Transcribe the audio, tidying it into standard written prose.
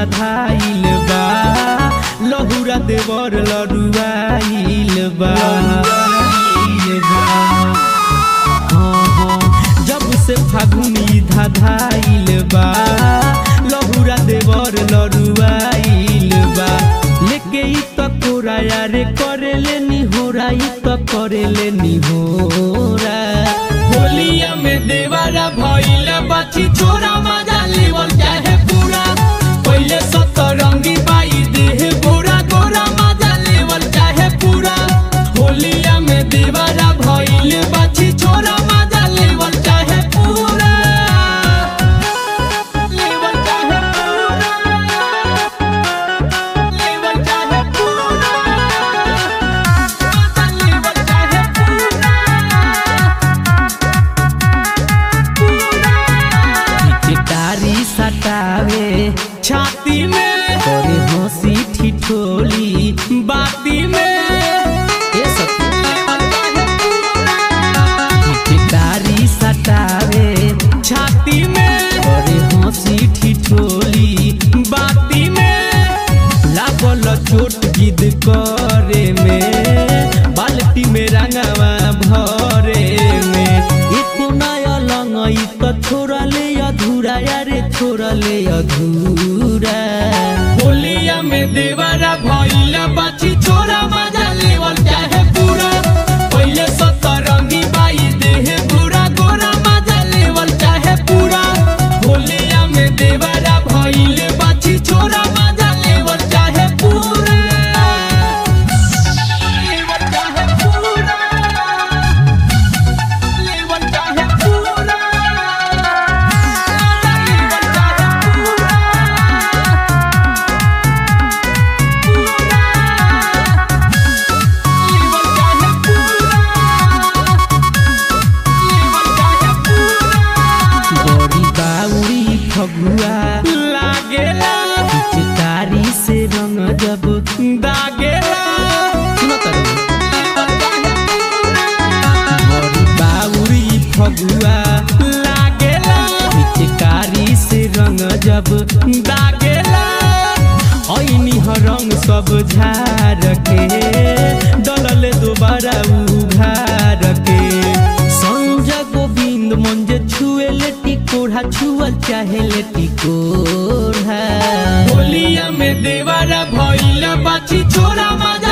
धाधाइल बा लहुरा देवर लड़ुआइल बा। जब से फागुनी धाधाइल बा लहुरा देवर लड़ुआइल बा। लेके ई तो कोराया रे करे लेनी होरा ई तो करे लेनी होरा। होलिया में देवरा भइल बाछी छोरा मजा लेवल चाहे पूरा। पहले सतरंगी बाई देह गोरा गोरा मजा लेवल चाहे पूरा। होलिया में देवरा भइल बाछी छोरा मजा लेवल चाहे पूरा। लेवल चाहे पूरा लेवल चाहे पूरा मजा लेवल चाहे पूरा। गिटारी सटावे छाती में करे हंसी ठिठोली बाती में। ये सब गिटारी सटावे छाती में करे हंसी ठिठोली बाती में। लागल चोट गिद करे में बाल्टी में रंगवा भरे में। एको नया लंगई तो छोड़ा ले अधूरा यारे छोड़ा ले अधूरा। होलिया में देवरा भइल बाछी छोरा मजा लेवल चाहे पूरा। पहले सतरंगी बाई देह गोरा गोरा मजा लेवल चाहे पूरा। होलिया में देवरा भइल बाछी छोरा मजा लेवल चाहे पूरा। लेवल चाहे पूरा लेवल चाहे पूरा लेवल चाहे पूरा। लेवल चाहे पूरा लेवल चाहे पूरा। गोरी बाउरी फगुआ लागेला पिचकारी से रंग जब दागेला। सुनो तरू गोरी बाउरी फगुआ लागेला पिचकारी से रंग जब दागेला। ऐनी रंग सब झार के डलले दोबारा उघार के। संजय गोविंद मंजे छुए लेटी कोढ़ा छुअल चाहे लेटी कोढ़ा। होलिया में देवरा भइल बाछी छोरा मजा